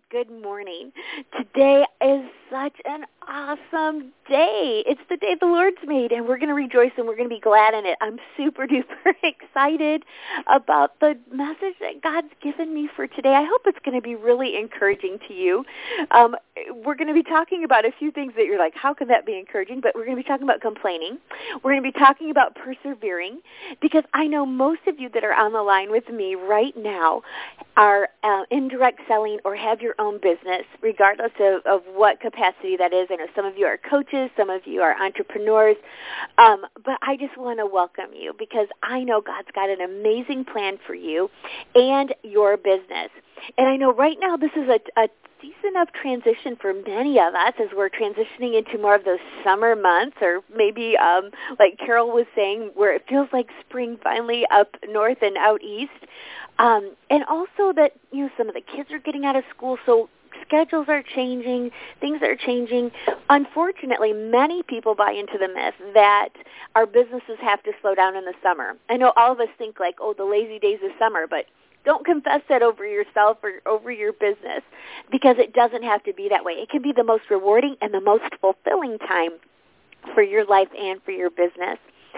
good morning. Today is such an awesome day. It's the day the Lord's made, and we're going to rejoice and we're going to be glad in it. I'm super duper excited about the message that God's given me for today. I hope it's going to be really encouraging to you. We're going to be talking about a few things that you're like, how can that be encouraging? But we're going to be talking about complaining. We're going to be talking about persevering, because I know most of you that are on the line with me right now are indirect selling or have your own business, regardless of what capacity that is. I know some of you are coaches, some of you are entrepreneurs, but I just want to welcome you, because I know God's got an amazing plan for you and your business. And I know right now this is a season of transition for many of us as we're transitioning into more of those summer months, or maybe like Carol was saying, where it feels like spring finally up north and out east. And also that, some of the kids are getting out of school, so schedules are changing, things are changing. Unfortunately, many people buy into the myth that our businesses have to slow down in the summer. I know all of us think like, the lazy days of summer, but don't confess that over yourself or over your business, because it doesn't have to be that way. It can be the most rewarding and the most fulfilling time for your life and for your business.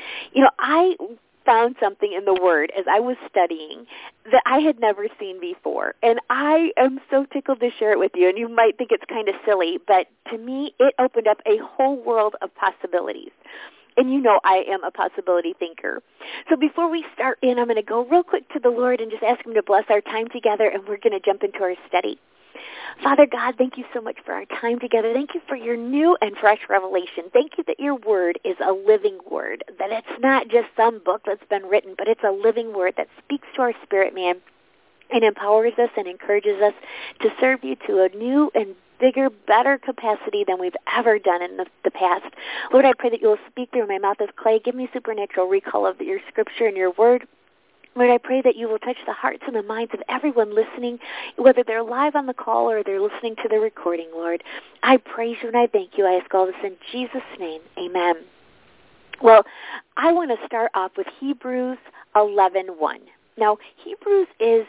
I found something in the Word as I was studying that I had never seen before, and I am so tickled to share it with you. And you might think it's kind of silly, but to me, it opened up a whole world of possibilities. And I am a possibility thinker. So before we start in, I'm going to go real quick to the Lord and just ask Him to bless our time together, and we're going to jump into our study. Father God, thank you so much for our time together. Thank you for your new and fresh revelation. Thank you that your word is a living word, that it's not just some book that's been written, but it's a living word that speaks to our spirit, man, and empowers us and encourages us to serve you to a new and bigger, better capacity than we've ever done in the past. Lord, I pray that you will speak through my mouth of clay. Give me supernatural recall of your scripture and your word. Lord, I pray that you will touch the hearts and the minds of everyone listening, whether they're live on the call or they're listening to the recording, Lord. I praise you and I thank you. I ask all this in Jesus' name. Amen. Well, I want to start off with Hebrews 11:1. Now, Hebrews is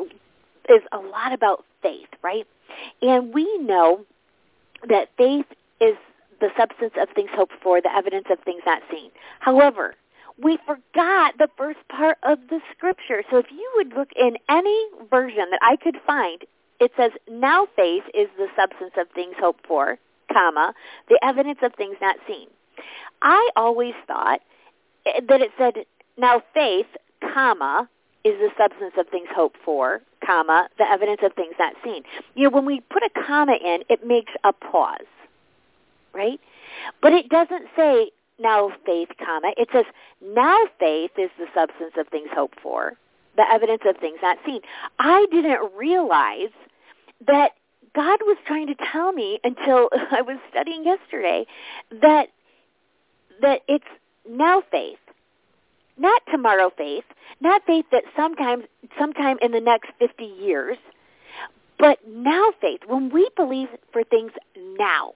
a lot about faith, right? And we know that faith is the substance of things hoped for, the evidence of things not seen. However, we forgot the first part of the scripture. So if you would look in any version that I could find, it says, now faith is the substance of things hoped for, comma, the evidence of things not seen. I always thought that it said, now faith, comma, is the substance of things hoped for, comma, the evidence of things not seen. When we put a comma in, it makes a pause, right? But it doesn't say, now faith, comma. It says, now faith is the substance of things hoped for, the evidence of things not seen. I didn't realize that God was trying to tell me until I was studying yesterday that it's now faith, not tomorrow faith, not faith that sometime in the next 50 years, but now faith, when we believe for things now.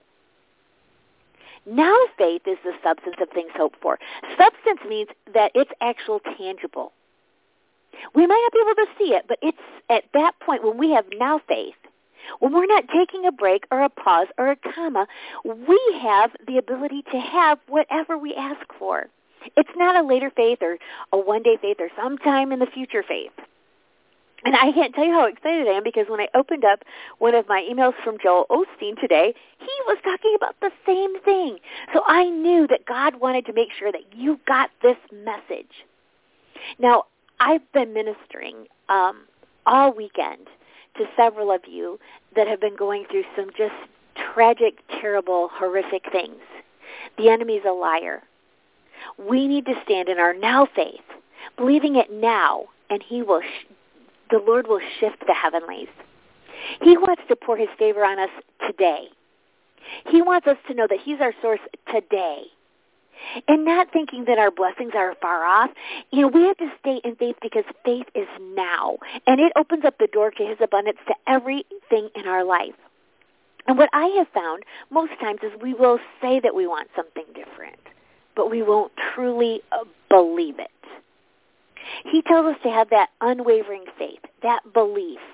Now faith is the substance of things hoped for. Substance means that it's actual tangible. We might not be able to see it, but it's at that point when we have now faith, when we're not taking a break or a pause or a comma, we have the ability to have whatever we ask for. It's not a later faith or a one-day faith or sometime in the future faith. And I can't tell you how excited I am, because when I opened up one of my emails from Joel Osteen today, he was talking about the same thing. So I knew that God wanted to make sure that you got this message. Now, I've been ministering all weekend to several of you that have been going through some just tragic, terrible, horrific things. The enemy's a liar. We need to stand in our now faith, believing it now, and the Lord will shift the heavenlies. He wants to pour his favor on us today. He wants us to know that he's our source today. And not thinking that our blessings are far off. We have to stay in faith, because faith is now. And it opens up the door to his abundance to everything in our life. And what I have found most times is we will say that we want something different, but we won't truly believe it. He tells us to have that unwavering faith, that belief.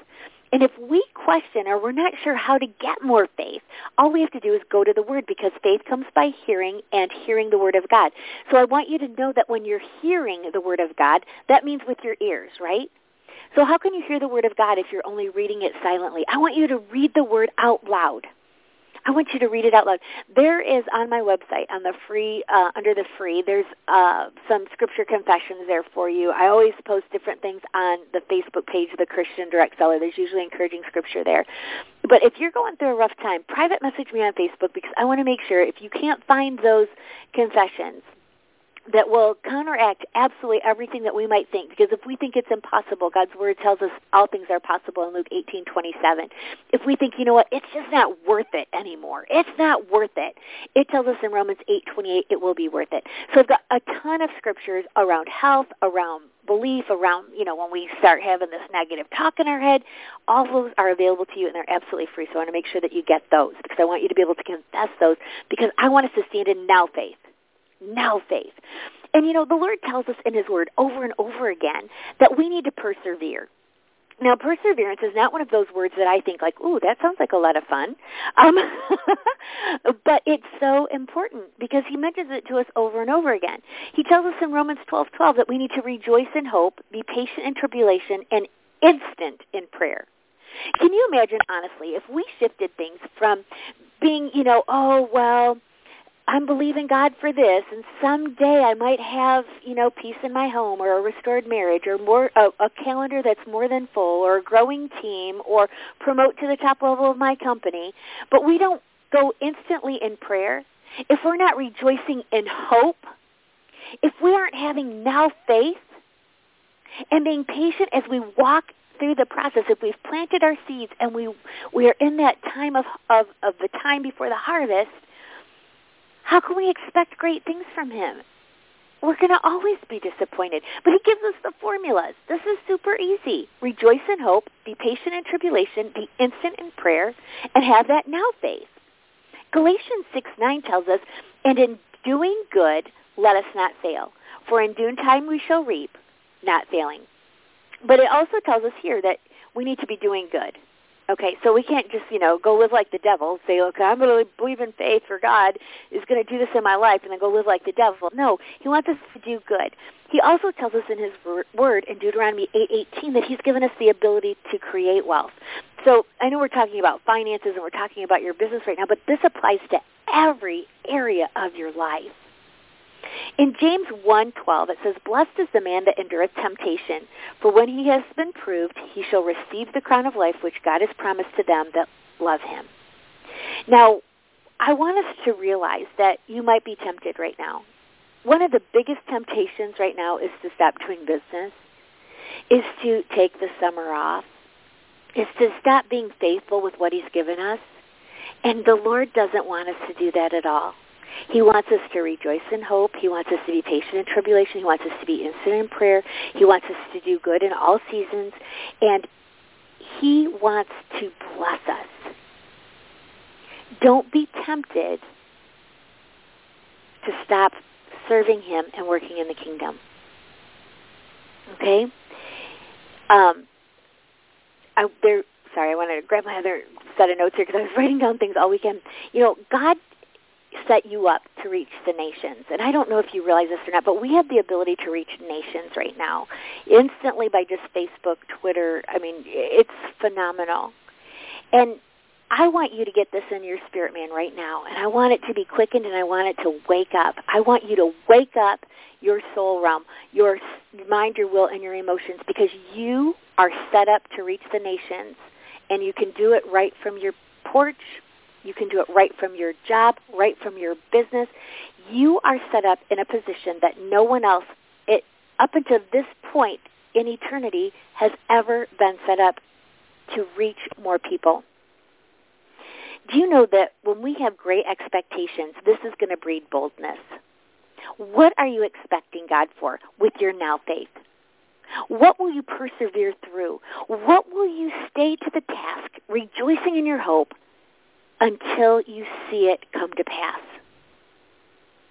And if we question or we're not sure how to get more faith, all we have to do is go to the Word, because faith comes by hearing, and hearing the Word of God. So I want you to know that when you're hearing the Word of God, that means with your ears, right? So how can you hear the Word of God if you're only reading it silently? I want you to read the Word out loud. I want you to read it out loud. There is on my website, on the free, under the free, there's some scripture confessions there for you. I always post different things on the Facebook page of the Christian Direct Seller. There's usually encouraging scripture there. But if you're going through a rough time, private message me on Facebook, because I want to make sure if you can't find those confessions, that will counteract absolutely everything that we might think. Because if we think it's impossible, God's Word tells us all things are possible in Luke 18:27. If we think, you know what, it's just not worth it anymore, it's not worth it, it tells us in Romans 8:28 it will be worth it. So I've got a ton of scriptures around health, around belief, around, when we start having this negative talk in our head. All those are available to you, and they're absolutely free. So I want to make sure that you get those, because I want you to be able to confess those, because I want us to stand in now faith. Now faith. And the Lord tells us in His Word over and over again that we need to persevere. Now, perseverance is not one of those words that I think like, ooh, that sounds like a lot of fun. But it's so important, because He mentions it to us over and over again. He tells us in Romans 12:12 that we need to rejoice in hope, be patient in tribulation, and instant in prayer. Can you imagine, honestly, if we shifted things from being, oh, well, I'm believing God for this, and someday I might have, peace in my home, or a restored marriage, or a calendar that's more than full, or a growing team, or promote to the top level of my company, but we don't go instantly in prayer, if we're not rejoicing in hope, if we aren't having now faith and being patient as we walk through the process, if we've planted our seeds and we are in that time of the time before the harvest, how can we expect great things from Him? We're going to always be disappointed. But He gives us the formulas. This is super easy. Rejoice in hope, be patient in tribulation, be instant in prayer, and have that now faith. Galatians 6:9 tells us, and in doing good, let us not fail. For in due time we shall reap, not failing. But it also tells us here that we need to be doing good. Okay, so we can't just, go live like the devil, say, okay, I'm going to believe in faith for God is going to do this in my life, and then go live like the devil. No, He wants us to do good. He also tells us in His Word in Deuteronomy 8:18 that He's given us the ability to create wealth. So I know we're talking about finances and we're talking about your business right now, but this applies to every area of your life. In James 1:12, it says, blessed is the man that endureth temptation, for when he has been proved, he shall receive the crown of life which God has promised to them that love Him. Now, I want us to realize that you might be tempted right now. One of the biggest temptations right now is to stop doing business, is to take the summer off, is to stop being faithful with what He's given us. And the Lord doesn't want us to do that at all. He wants us to rejoice in hope. He wants us to be patient in tribulation. He wants us to be instant in prayer. He wants us to do good in all seasons. And He wants to bless us. Don't be tempted to stop serving Him and working in the kingdom. Okay? I wanted to grab my other set of notes here because I was writing down things all weekend. God set you up to reach the nations. And I don't know if you realize this or not, but we have the ability to reach nations right now instantly by just Facebook, Twitter. I mean, it's phenomenal. And I want you to get this in your spirit, man, right now. And I want it to be quickened, and I want it to wake up. I want you to wake up your soul realm, your mind, your will, and your emotions, because you are set up to reach the nations. And you can do it right from your porch. You can do it right from your job, right from your business. You are set up in a position that no one else, up until this point in eternity, has ever been set up to reach more people. Do you know that when we have great expectations, this is going to breed boldness? What are you expecting God for with your now faith? What will you persevere through? What will you stay to the task, rejoicing in your hope, until you see it come to pass?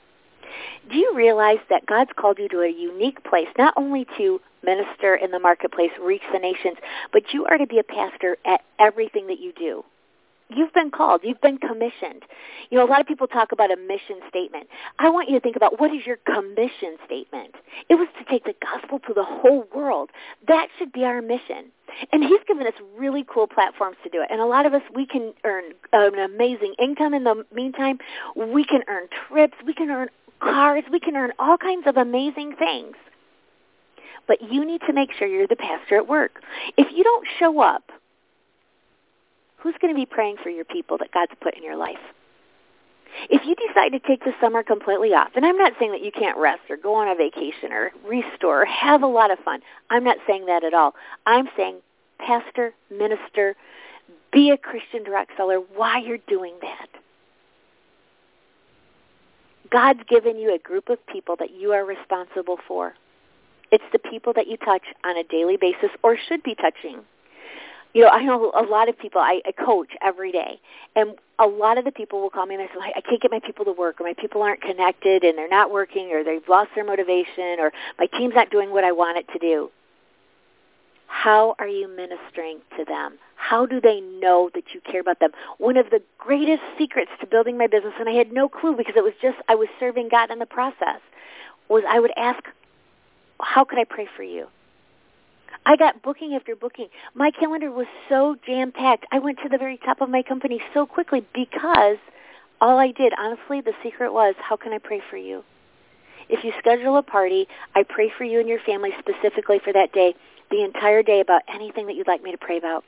Do you realize that God's called you to a unique place, not only to minister in the marketplace, reach the nations, but you are to be a pastor at everything that you do? You've been called. You've been commissioned. You know, a lot of people talk about a mission statement. I want you to think about, what is your commission statement? It was to take the gospel to the whole world. That should be our mission. And he's given us really cool platforms to do it. And a lot of us, we can earn an amazing income in the meantime. We can earn trips. We can earn cars. We can earn all kinds of amazing things. But you need to make sure you're the pastor at work. If you don't show up, who's going to be praying for your people that God's put in your life? If you decide to take the summer completely off, and I'm not saying that you can't rest or go on a vacation or restore or have a lot of fun. I'm not saying that at all. I'm saying pastor, minister, be a Christian direct seller while you're doing that. God's given you a group of people that you are responsible for. It's the people that you touch on a daily basis or should be touching. You know, I know a lot of people, I coach every day, and a lot of the people will call me and they say, I can't get my people to work, or my people aren't connected, and they're not working, or they've lost their motivation, or my team's not doing what I want it to do. How are you ministering to them? How do they know that you care about them? One of the greatest secrets to building my business, and I had no clue because it was just I was serving God in the process, was I would ask, how could I pray for you? I got booking after booking. My calendar was so jam-packed. I went to the very top of my company so quickly because all I did, honestly, the secret was, how can I pray for you? If you schedule a party, I pray for you and your family specifically for that day, the entire day, about anything that you'd like me to pray about.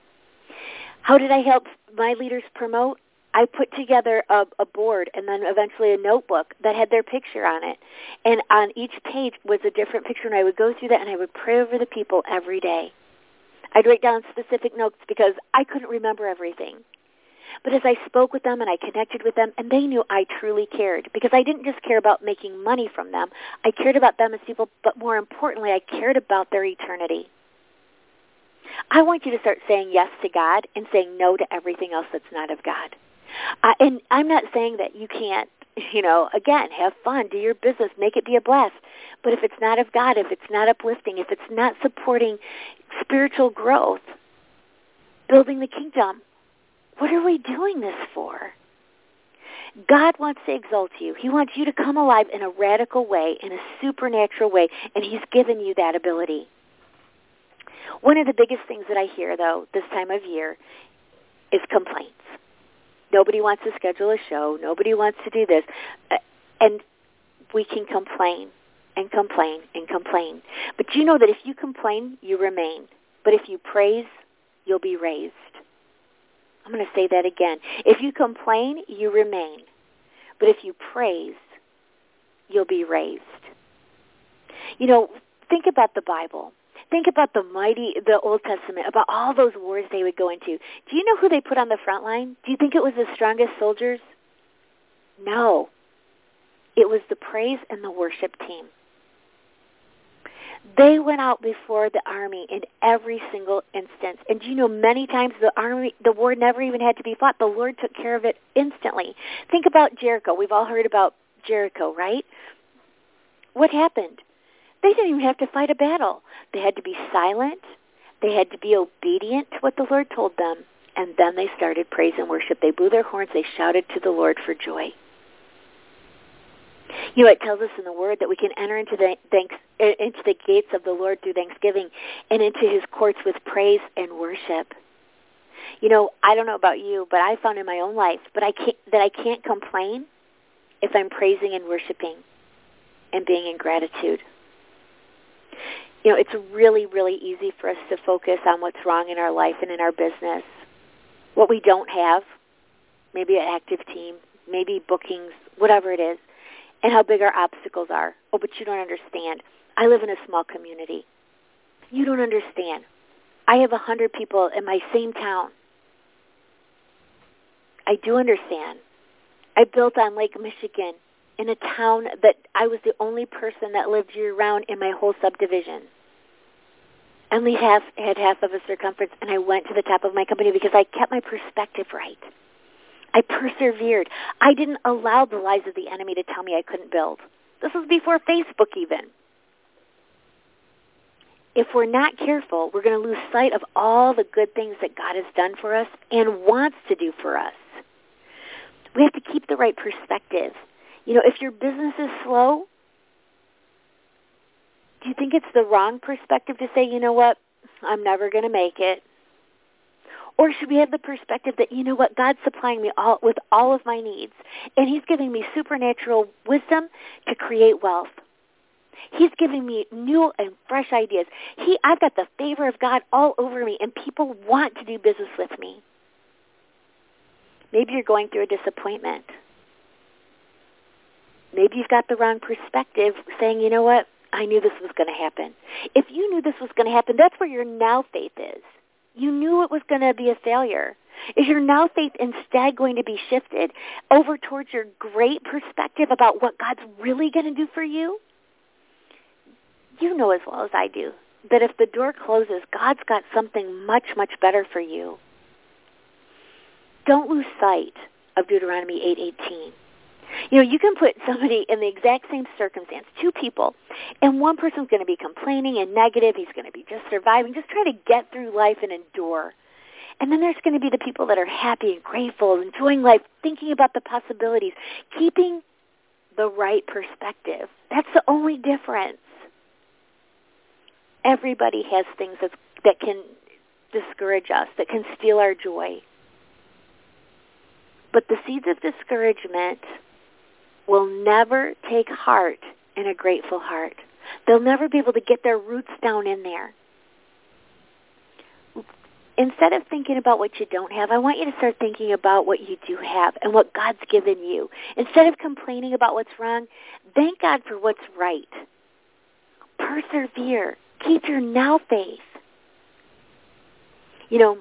How did I help my leaders promote? I put together a board and then eventually a notebook that had their picture on it. And on each page was a different picture, and I would go through that and I would pray over the people every day. I'd write down specific notes because I couldn't remember everything. But as I spoke with them and I connected with them, and they knew I truly cared, because I didn't just care about making money from them. I cared about them as people, but more importantly, I cared about their eternity. I want you to start saying yes to God and saying no to everything else that's not of God. And I'm not saying that you can't, again, have fun, do your business, make it be a blast. But if it's not of God, if it's not uplifting, if it's not supporting spiritual growth, building the kingdom, what are we doing this for? God wants to exalt you. He wants you to come alive in a radical way, in a supernatural way, and he's given you that ability. One of the biggest things that I hear, though, this time of year is complaints. Nobody wants to schedule a show. Nobody wants to do this. And we can complain and complain and complain. But you know that if you complain, you remain. But if you praise, you'll be raised. I'm going to say that again. If you complain, you remain. But if you praise, you'll be raised. Think about the Bible. Think about the Old Testament, about all those wars they would go into. Do you know who they put on the front line? Do you think it was the strongest soldiers? No. It was the praise and the worship team. They went out before the army in every single instance. And many times the war never even had to be fought. The Lord took care of it instantly. Think about Jericho. We've all heard about Jericho, right? What happened? They didn't even have to fight a battle. They had to be silent. They had to be obedient to what the Lord told them. And then they started praise and worship. They blew their horns. They shouted to the Lord for joy. It tells us in the Word that we can enter into the gates of the Lord through thanksgiving and into his courts with praise and worship. I don't know about you, but I found in my own life I can't complain if I'm praising and worshiping and being in gratitude. It's really, really easy for us to focus on what's wrong in our life and in our business, what we don't have, maybe an active team, maybe bookings, whatever it is, and how big our obstacles are. Oh, but you don't understand. I live in a small community. You don't understand. I have 100 people in my same town. I do understand. I built on Lake Michigan in a town that I was the only person that lived year-round in my whole subdivision. Only had half of a circumference, and I went to the top of my company because I kept my perspective right. I persevered. I didn't allow the lies of the enemy to tell me I couldn't build. This was before Facebook even. If we're not careful, we're going to lose sight of all the good things that God has done for us and wants to do for us. We have to keep the right perspective. You know, if your business is slow, do you think it's the wrong perspective to say, you know what, I'm never going to make it? Or should we have the perspective that, you know what, God's supplying me with all of my needs, and he's giving me supernatural wisdom to create wealth. He's giving me new and fresh ideas. I've got the favor of God all over me, and people want to do business with me. Maybe you're going through a disappointment. Maybe you've got the wrong perspective, saying, you know what, I knew this was going to happen. If you knew this was going to happen, that's where your now faith is. You knew it was going to be a failure. Is your now faith instead going to be shifted over towards your great perspective about what God's really going to do for you? You know as well as I do that if the door closes, God's got something much, much better for you. Don't lose sight of Deuteronomy 8:18. You know, you can put somebody in the exact same circumstance, two people, and one person's going to be complaining and negative. He's going to be just surviving, just trying to get through life and endure. And then there's going to be the people that are happy and grateful, enjoying life, thinking about the possibilities, keeping the right perspective. That's the only difference. Everybody has things that can discourage us, that can steal our joy. But the seeds of discouragement will never take heart in a grateful heart. They'll never be able to get their roots down in there. Instead of thinking about what you don't have, I want you to start thinking about what you do have and what God's given you. Instead of complaining about what's wrong, thank God for what's right. Persevere. Keep your now faith. You know,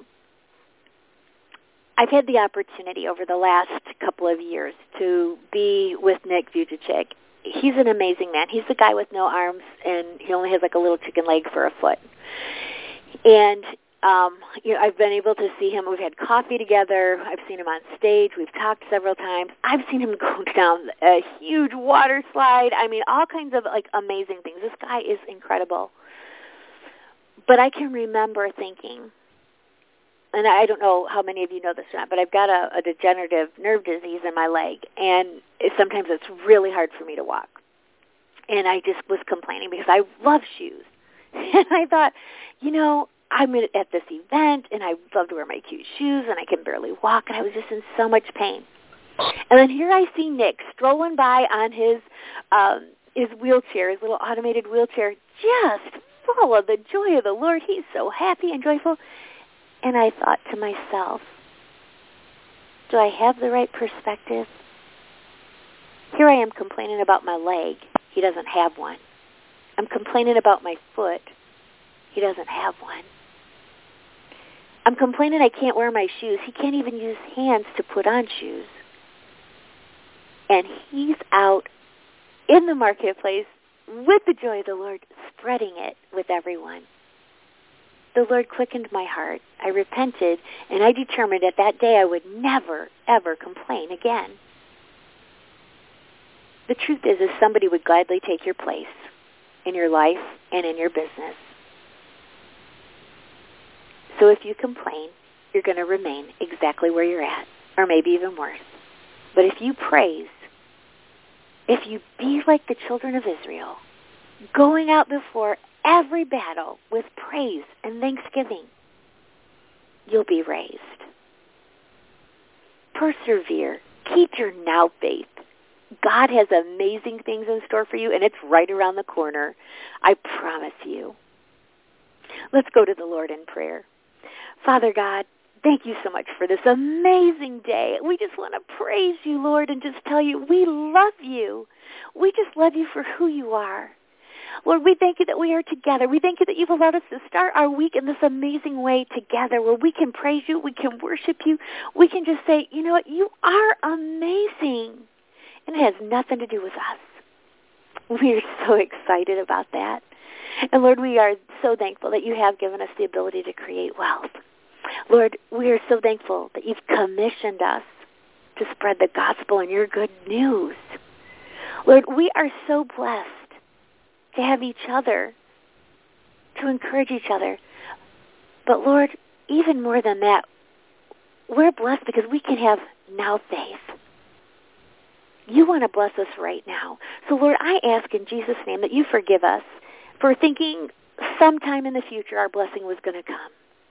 I've had the opportunity over the last couple of years to be with Nick Vujicic. He's an amazing man. He's the guy with no arms, and he only has like a little chicken leg for a foot. And you know, I've been able to see him. We've had coffee together. I've seen him on stage. We've talked several times. I've seen him go down a huge water slide. I mean, all kinds of like amazing things. This guy is incredible. But I can remember thinking, and I don't know how many of you know this or not, but I've got a degenerative nerve disease in my leg, and sometimes it's really hard for me to walk. And I just was complaining because I love shoes. And I thought, you know, I'm at this event, and I love to wear my cute shoes, and I can barely walk, and I was just in so much pain. And then here I see Nick strolling by on his wheelchair, his little automated wheelchair, just full of the joy of the Lord. He's so happy and joyful. And I thought to myself, do I have the right perspective? Here I am complaining about my leg. He doesn't have one. I'm complaining about my foot. He doesn't have one. I'm complaining I can't wear my shoes. He can't even use hands to put on shoes. And he's out in the marketplace with the joy of the Lord, spreading it with everyone. The Lord quickened my heart. I repented, and I determined that that day I would never, ever complain again. The truth is somebody would gladly take your place in your life and in your business. So if you complain, you're going to remain exactly where you're at, or maybe even worse. But if you praise, if you be like the children of Israel, going out before every battle with praise and thanksgiving, you'll be raised. Persevere. Keep your now faith. God has amazing things in store for you, and it's right around the corner. I promise you. Let's go to the Lord in prayer. Father God, thank you so much for this amazing day. We just want to praise you, Lord, and just tell you we love you. We just love you for who you are. Lord, we thank you that we are together. We thank you that you've allowed us to start our week in this amazing way together where we can praise you, we can worship you, we can just say, you know what, you are amazing. And it has nothing to do with us. We are so excited about that. And Lord, we are so thankful that you have given us the ability to create wealth. Lord, we are so thankful that you've commissioned us to spread the gospel and your good news. Lord, we are so blessed to have each other, to encourage each other. But Lord, even more than that, we're blessed because we can have now faith. You want to bless us right now. So Lord, I ask in Jesus' name that you forgive us for thinking sometime in the future our blessing was going to come.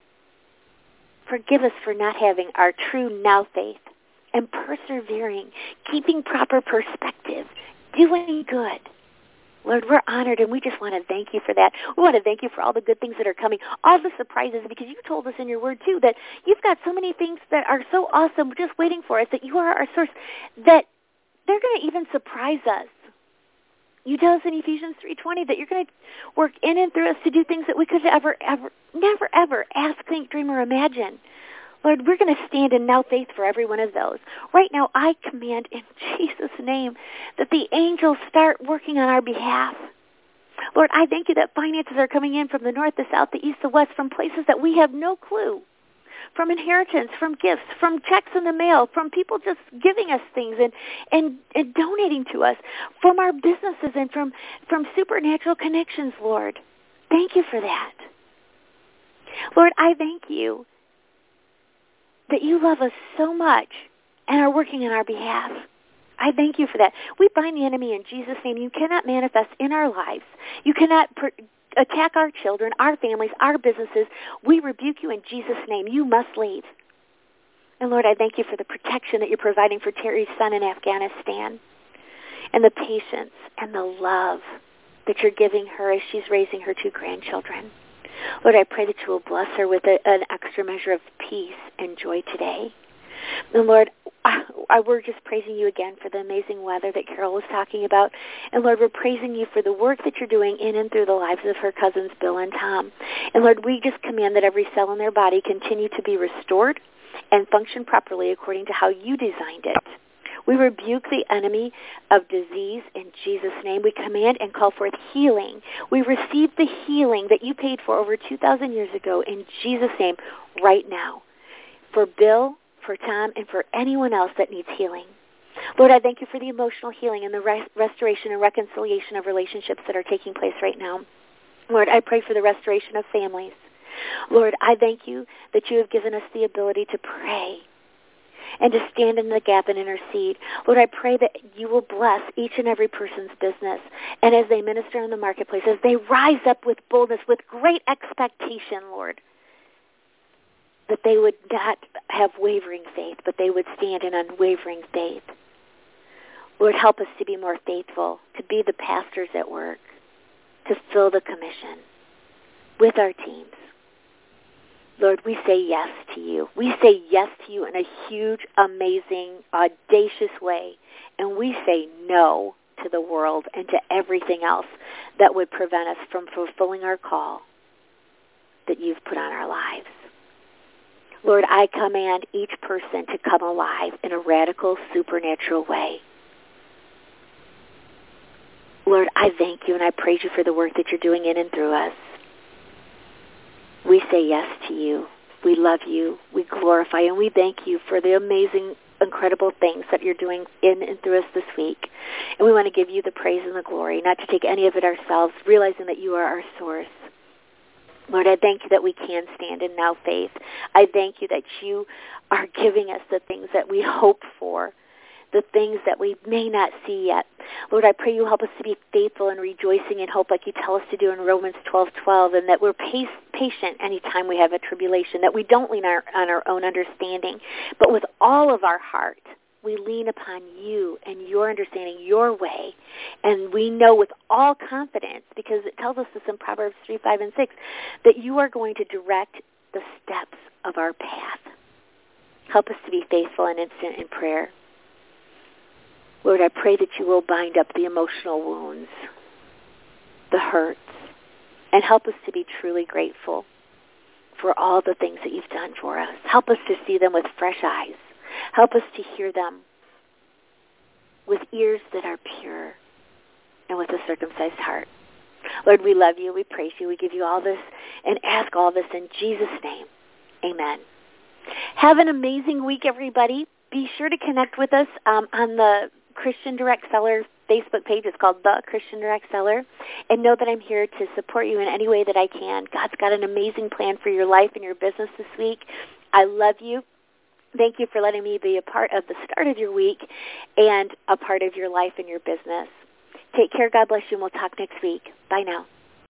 Forgive us for not having our true now faith and persevering, keeping proper perspective, doing good. Lord, we're honored, and we just want to thank you for that. We want to thank you for all the good things that are coming, all the surprises, because you told us in your word, too, that you've got so many things that are so awesome just waiting for us, that you are our source, that they're going to even surprise us. You tell us in Ephesians 3:20 that you're going to work in and through us to do things that we could never, ever ask, think, dream, or imagine. Lord, we're going to stand in now faith for every one of those. Right now, I command in Jesus' name that the angels start working on our behalf. Lord, I thank you that finances are coming in from the north, the south, the east, the west, from places that we have no clue, from inheritance, from gifts, from checks in the mail, from people just giving us things and donating to us, from our businesses and from supernatural connections, Lord. Thank you for that. Lord, I thank you that you love us so much and are working on our behalf. I thank you for that. We bind the enemy in Jesus' name. You cannot manifest in our lives. You cannot attack our children, our families, our businesses. We rebuke you in Jesus' name. You must leave. And Lord, I thank you for the protection that you're providing for Terry's son in Afghanistan, and the patience and the love that you're giving her as she's raising her 2 grandchildren. Lord, I pray that you will bless her with an extra measure of peace and joy today. And Lord, we're just praising you again for the amazing weather that Carol was talking about. And Lord, we're praising you for the work that you're doing in and through the lives of her cousins, Bill and Tom. And Lord, we just command that every cell in their body continue to be restored and function properly according to how you designed it. We rebuke the enemy of disease in Jesus' name. We command and call forth healing. We receive the healing that you paid for over 2,000 years ago in Jesus' name right now. For Bill, for Tom, and for anyone else that needs healing. Lord, I thank you for the emotional healing and the restoration and reconciliation of relationships that are taking place right now. Lord, I pray for the restoration of families. Lord, I thank you that you have given us the ability to pray and to stand in the gap and intercede. Lord, I pray that you will bless each and every person's business, and as they minister in the marketplace, as they rise up with boldness, with great expectation, Lord, that they would not have wavering faith, but they would stand in unwavering faith. Lord, help us to be more faithful, to be the pastors at work, to fill the commission with our teams. Lord, we say yes to you. We say yes to you in a huge, amazing, audacious way. And we say no to the world and to everything else that would prevent us from fulfilling our call that you've put on our lives. Lord, I command each person to come alive in a radical, supernatural way. Lord, I thank you and I praise you for the work that you're doing in and through us. We say yes to you. We love you. We glorify you, and we thank you for the amazing, incredible things that you're doing in and through us this week. And we want to give you the praise and the glory, not to take any of it ourselves, realizing that you are our source. Lord, I thank you that we can stand in now faith. I thank you that you are giving us the things that we hope for, the things that we may not see yet. Lord, I pray you help us to be faithful and rejoicing in hope like you tell us to do in Romans 12:12, and that we're patient anytime we have a tribulation, that we don't lean on our own understanding, but with all of our heart, we lean upon you and your understanding, your way. And we know with all confidence, because it tells us this in Proverbs 3, 5, and 6, that you are going to direct the steps of our path. Help us to be faithful and instant in prayer. Lord, I pray that you will bind up the emotional wounds, the hurts, and help us to be truly grateful for all the things that you've done for us. Help us to see them with fresh eyes. Help us to hear them with ears that are pure and with a circumcised heart. Lord, we love you. We praise you. We give you all this and ask all this in Jesus' name. Amen. Have an amazing week, everybody. be sure to connect with us on the Christian Direct Seller Facebook page. It's called The Christian Direct Seller. And know that I'm here to support you in any way that I can. God's got an amazing plan for your life and your business this week. I love you. Thank you for letting me be a part of the start of your week and a part of your life and your business. Take care. God bless you, and we'll talk next week. Bye now.